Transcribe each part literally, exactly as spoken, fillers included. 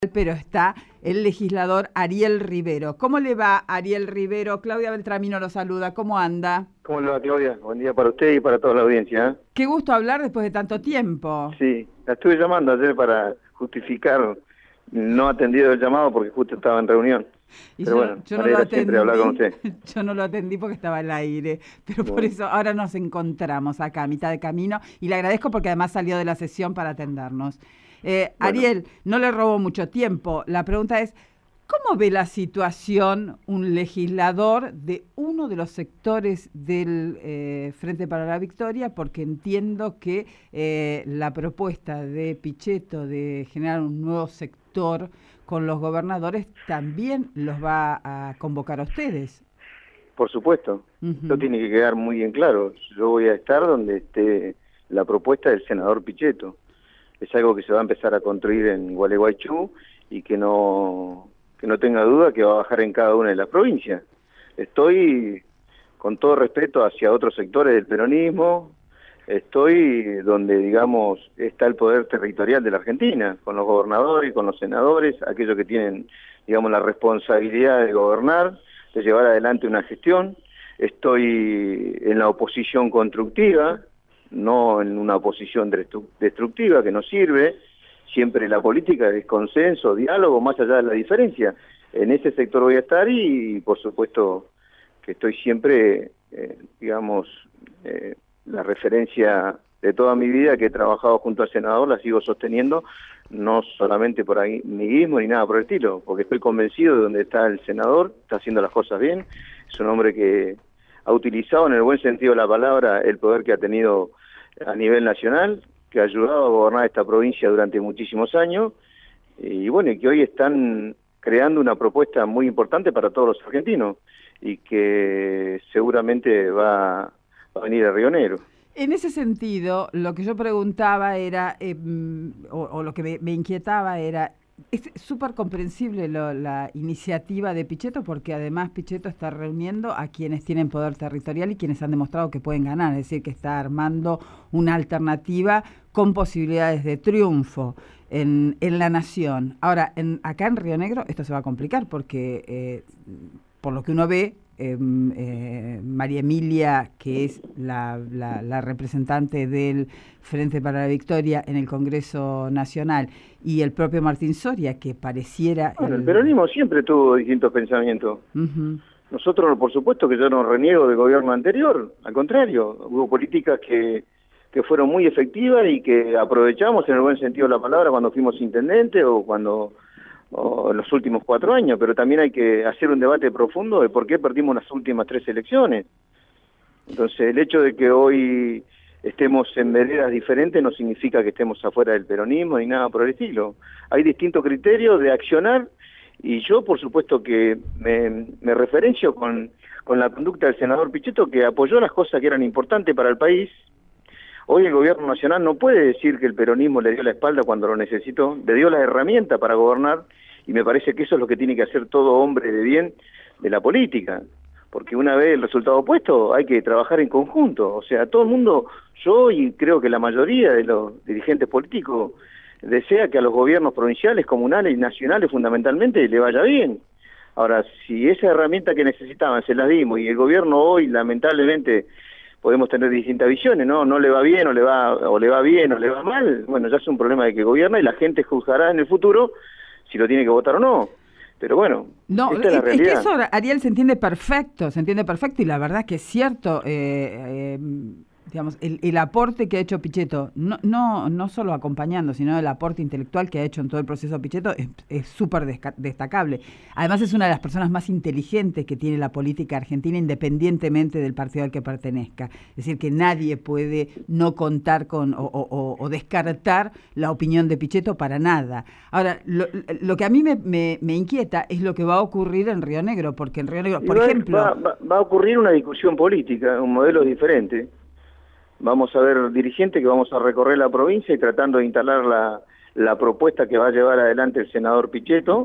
Pero está el legislador Ariel Rivero. ¿Cómo le va, Ariel Rivero? Claudia Beltramino lo saluda. ¿Cómo anda? ¿Cómo le va, Claudia? Buen día para usted y para toda la audiencia. ¿eh? Qué gusto hablar después de tanto tiempo. Sí, la estuve llamando ayer para justificar no atendido el llamado porque justo estaba en reunión. Y pero yo, bueno, yo me no lo alegra siempre hablar con atendí, usted. yo no lo atendí porque estaba al aire, pero por Bueno. eso ahora nos encontramos acá a mitad de camino y le agradezco porque además salió de la sesión para atendernos. Eh, Bueno. Ariel, no le robo mucho tiempo. La pregunta es, ¿cómo ve la situación un legislador de uno de los sectores del eh, Frente para la Victoria? Porque entiendo que eh, la propuesta de Pichetto de generar un nuevo sector con los gobernadores también los va a convocar a ustedes. Por supuesto, Uh-huh. Eso tiene que quedar muy bien claro. Yo voy a estar donde esté la propuesta del senador Pichetto. Es algo que se va a empezar a construir en Gualeguaychú y que no, que no tenga duda que va a bajar en cada una de las provincias. Estoy, con todo respeto, hacia otros sectores del peronismo, estoy donde, digamos, está el poder territorial de la Argentina, con los gobernadores, con los senadores, aquellos que tienen, digamos, la responsabilidad de gobernar, de llevar adelante una gestión. Estoy en la oposición constructiva, no en una oposición destructiva que no sirve. Siempre la política es consenso, diálogo, más allá de la diferencia. En ese sector voy a estar y, por supuesto, que estoy siempre, eh, digamos, eh, la referencia de toda mi vida que he trabajado junto al senador, la sigo sosteniendo, no solamente por amiguismo ni nada por el estilo, porque estoy convencido de donde está el senador, está haciendo las cosas bien, es un hombre que ha utilizado en el buen sentido de la palabra el poder que ha tenido a nivel nacional, que ha ayudado a gobernar esta provincia durante muchísimos años, y bueno, y que hoy están creando una propuesta muy importante para todos los argentinos, y que seguramente va, va a venir a Río Negro. En ese sentido, lo que yo preguntaba era, eh, o, o lo que me, me inquietaba era, es súper comprensible lo, la iniciativa de Pichetto, porque además Pichetto está reuniendo a quienes tienen poder territorial y quienes han demostrado que pueden ganar, es decir, que está armando una alternativa con posibilidades de triunfo en, en la nación. Ahora, en, acá en Río Negro esto se va a complicar porque, eh, por lo que uno ve, Eh, eh, María Emilia, que es la, la, la representante del Frente para la Victoria en el Congreso Nacional, y el propio Martín Soria, que pareciera... Bueno, el... el peronismo siempre tuvo distintos pensamientos. Uh-huh. Nosotros, por supuesto, que yo no reniego del gobierno anterior, al contrario, hubo políticas que, que fueron muy efectivas y que aprovechamos en el buen sentido de la palabra cuando fuimos intendentes o cuando... o en los últimos cuatro años, pero también hay que hacer un debate profundo de por qué perdimos las últimas tres elecciones. Entonces, el hecho de que hoy estemos en veredas diferentes no significa que estemos afuera del peronismo ni nada por el estilo. Hay distintos criterios de accionar y yo, por supuesto, que me, me referencio con, con la conducta del senador Pichetto, que apoyó las cosas que eran importantes para el país. Hoy el gobierno nacional no puede decir que el peronismo le dio la espalda cuando lo necesitó, le dio las herramientas para gobernar, y me parece que eso es lo que tiene que hacer todo hombre de bien de la política, porque una vez el resultado opuesto hay que trabajar en conjunto. O sea, todo el mundo, yo y creo que la mayoría de los dirigentes políticos, desea que a los gobiernos provinciales, comunales y nacionales fundamentalmente le vaya bien. Ahora, si esa herramienta que necesitaban se las dimos y el gobierno hoy lamentablemente... podemos tener distintas visiones, ¿no? No le va bien, o le va, o le va bien, o le va mal, bueno, ya es un problema de que gobierna y la gente juzgará en el futuro si lo tiene que votar o no. Pero bueno, no, esta es, es la es realidad. que eso, Ariel, se entiende perfecto, se entiende perfecto, y la verdad que es cierto, eh, eh, digamos, el, el aporte que ha hecho Pichetto, no, no, no solo acompañando, sino el aporte intelectual que ha hecho en todo el proceso Pichetto es súper destacable. Además es una de las personas más inteligentes que tiene la política argentina, independientemente del partido al que pertenezca. Es decir, que nadie puede no contar con o, o, o descartar la opinión de Pichetto para nada. Ahora, lo, lo que a mí me, me, me inquieta es lo que va a ocurrir en Río Negro, porque en Río Negro, por va, ejemplo... Va, va, va a ocurrir una discusión política, un modelo diferente. Vamos a ver dirigentes que vamos a recorrer la provincia y tratando de instalar la, la propuesta que va a llevar adelante el senador Pichetto,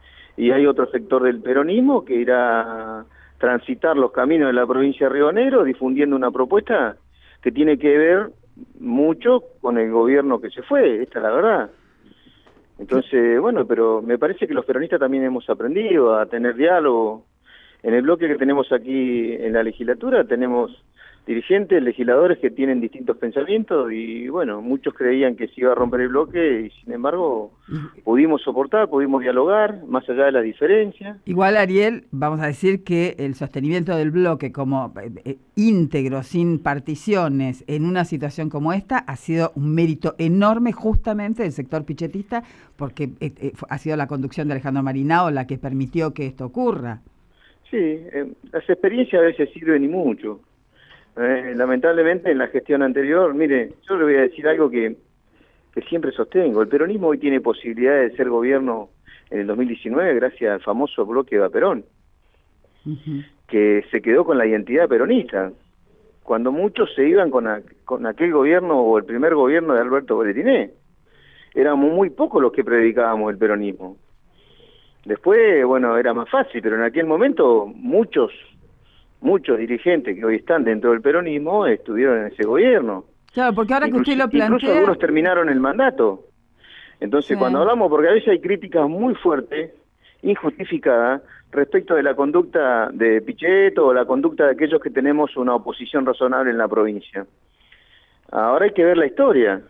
y hay otro sector del peronismo que irá a transitar los caminos de la provincia de Río Negro difundiendo una propuesta que tiene que ver mucho con el gobierno que se fue, esta es la verdad. Entonces, bueno, pero me parece que los peronistas también hemos aprendido a tener diálogo. En el bloque que tenemos aquí en la legislatura tenemos dirigentes, legisladores que tienen distintos pensamientos y bueno, muchos creían que se iba a romper el bloque y sin embargo pudimos soportar, pudimos dialogar más allá de las diferencias. Igual, Ariel, vamos a decir que el sostenimiento del bloque como eh, íntegro, sin particiones, en una situación como esta, ha sido un mérito enorme justamente del sector pichetista, porque eh, eh, ha sido la conducción de Alejandro Marinao la que permitió que esto ocurra. Sí, eh, las experiencias a veces sirven y mucho. Eh, lamentablemente en la gestión anterior, mire, yo le voy a decir algo que, que siempre sostengo. El peronismo hoy tiene posibilidades de ser gobierno en el dos mil diecinueve gracias al famoso bloque de Perón, uh-huh. que se quedó con la identidad peronista. Cuando muchos se iban con, a, con aquel gobierno o el primer gobierno de Alberto Bretiné, éramos muy pocos los que predicábamos el peronismo. Después, bueno, era más fácil, pero en aquel momento muchos muchos dirigentes que hoy están dentro del peronismo estuvieron en ese gobierno. Claro, porque ahora incluso, que usted lo plantea... Incluso algunos terminaron el mandato. Entonces, sí. cuando hablamos, porque a veces hay críticas muy fuertes, injustificadas, respecto de la conducta de Pichetto o la conducta de aquellos que tenemos una oposición razonable en la provincia. Ahora hay que ver la historia.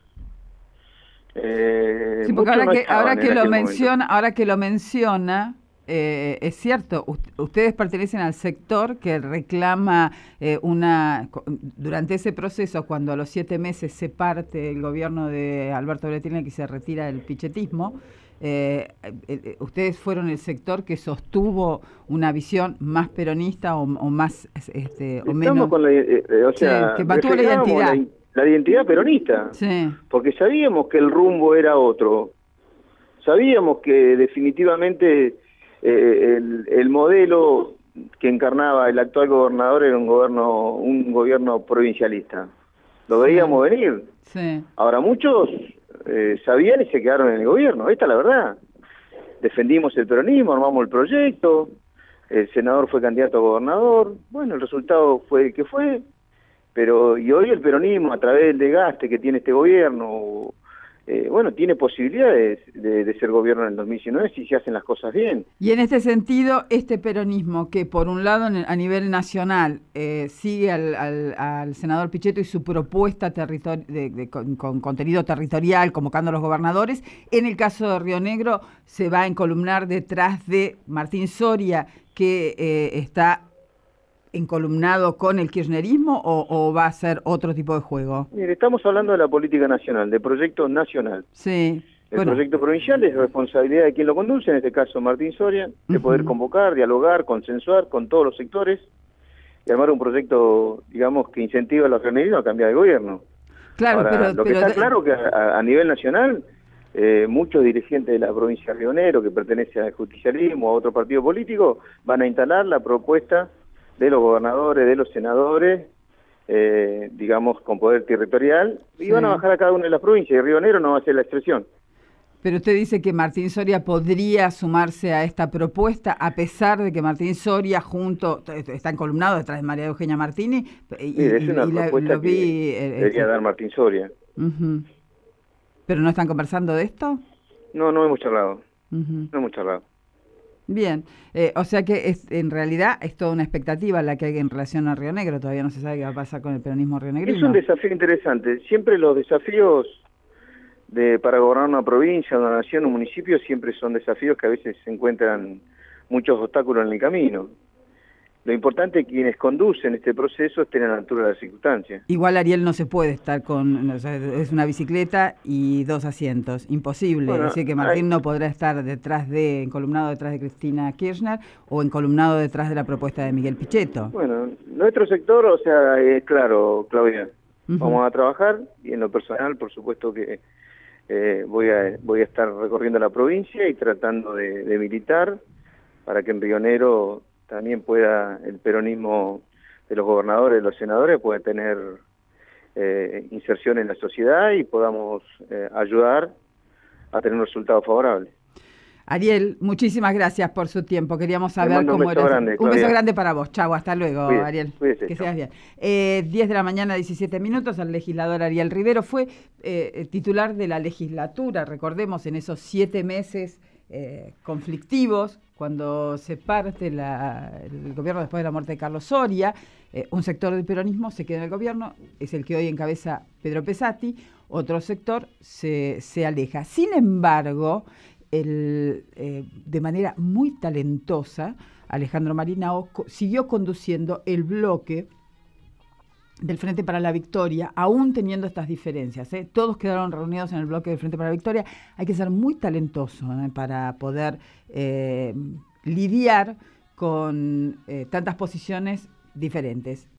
Eh, sí, porque ahora, no que, ahora, que lo menciona, ahora que lo menciona... Eh, es cierto, ustedes pertenecen al sector que reclama eh, una, durante ese proceso, cuando a los siete meses se parte el gobierno de Alberto Bretiné y se retira del pichetismo, eh, eh, ustedes fueron el sector que sostuvo una visión más peronista o, o más, este, o menos... Con la, eh, o sea, sí, que mantuvo la identidad. La, la identidad peronista, sí. porque sabíamos que el rumbo era otro, sabíamos que definitivamente... Eh, el, el modelo que encarnaba el actual gobernador era un gobierno un gobierno provincialista. Lo veíamos sí. venir. Sí. Ahora muchos eh, sabían y se quedaron en el gobierno. Esta es la verdad. Defendimos el peronismo, armamos el proyecto, el senador fue candidato a gobernador. Bueno, el resultado fue el que fue, pero y hoy el peronismo, a través del desgaste que tiene este gobierno, Eh, bueno, tiene posibilidades de, de ser gobierno en el dos mil diecinueve si se hacen las cosas bien. Y en este sentido, este peronismo que por un lado a nivel nacional eh, sigue al, al, al senador Pichetto y su propuesta territori de, de, con, con contenido territorial, convocando a los gobernadores, en el caso de Río Negro se va a encolumnar detrás de Martín Soria, que eh, está encolumnado con el kirchnerismo o, o va a ser otro tipo de juego? Mire, estamos hablando de la política nacional, de proyecto nacional. Sí. El bueno. proyecto provincial es responsabilidad de quien lo conduce, en este caso Martín Soria, de uh-huh. poder convocar, dialogar, consensuar con todos los sectores y armar un proyecto, digamos, que incentiva a los rionegrinos a cambiar de gobierno. Claro, Ahora, pero... Lo que pero está de... claro que a, a nivel nacional, eh, muchos dirigentes de la provincia de Río Negro, que pertenecen al justicialismo o a otro partido político, van a instalar la propuesta de los gobernadores, de los senadores, eh, digamos, con poder territorial, y sí. van a bajar a cada una de las provincias, y Río Negro no va a ser la excepción. Pero usted dice que Martín Soria podría sumarse a esta propuesta, a pesar de que Martín Soria junto, está encolumnado detrás de María Eugenia Martini, y, sí, es una y propuesta la, lo vi, que eh, debería este... dar Martín Soria. Uh-huh. ¿Pero no están conversando de esto? No, no hemos charlado, uh-huh. no hemos charlado. Bien, eh, o sea que es, en realidad es toda una expectativa la que hay en relación a Río Negro, todavía no se sabe qué va a pasar con el peronismo rionegrismo. Es un desafío interesante, siempre los desafíos de para gobernar una provincia, una nación, un municipio, siempre son desafíos que a veces se encuentran muchos obstáculos en el camino. Lo importante es que quienes conducen este proceso estén a la altura de las circunstancias. Igual Ariel no se puede estar con, o sea, es una bicicleta y dos asientos, imposible. Bueno, es decir que Martín hay... no podrá estar detrás de, encolumnado detrás de Cristina Kirchner o encolumnado detrás de la propuesta de Miguel Pichetto. Bueno, nuestro sector, o sea, es claro, Claudia, uh-huh. vamos a trabajar y en lo personal, por supuesto que eh, voy a voy a estar recorriendo la provincia y tratando de, de militar para que en Río Negro también pueda el peronismo de los gobernadores, de los senadores, pueda tener eh, inserción en la sociedad y podamos eh, ayudar a tener un resultado favorable. Ariel, muchísimas gracias por su tiempo. Queríamos Te saber mando un cómo beso era. grande, Un Claudia. beso grande para vos. Chau, hasta luego, Cuídese, Ariel. cuídese, que chau. seas bien. Eh, diez de la mañana, diecisiete minutos. El legislador Ariel Rivero fue eh, titular de la legislatura, recordemos, en esos siete meses eh, conflictivos, cuando se parte la, el gobierno después de la muerte de Carlos Soria. Eh, un sector del peronismo se queda en el gobierno, es el que hoy encabeza Pedro Pesati. Otro sector se, se aleja. Sin embargo, el, eh, de manera muy talentosa, Alejandro Marinao co- siguió conduciendo el bloque del Frente para la Victoria, aún teniendo estas diferencias, ¿eh? Todos quedaron reunidos en el bloque del Frente para la Victoria. Hay que ser muy talentoso, ¿eh? para poder eh, lidiar con eh, tantas posiciones diferentes.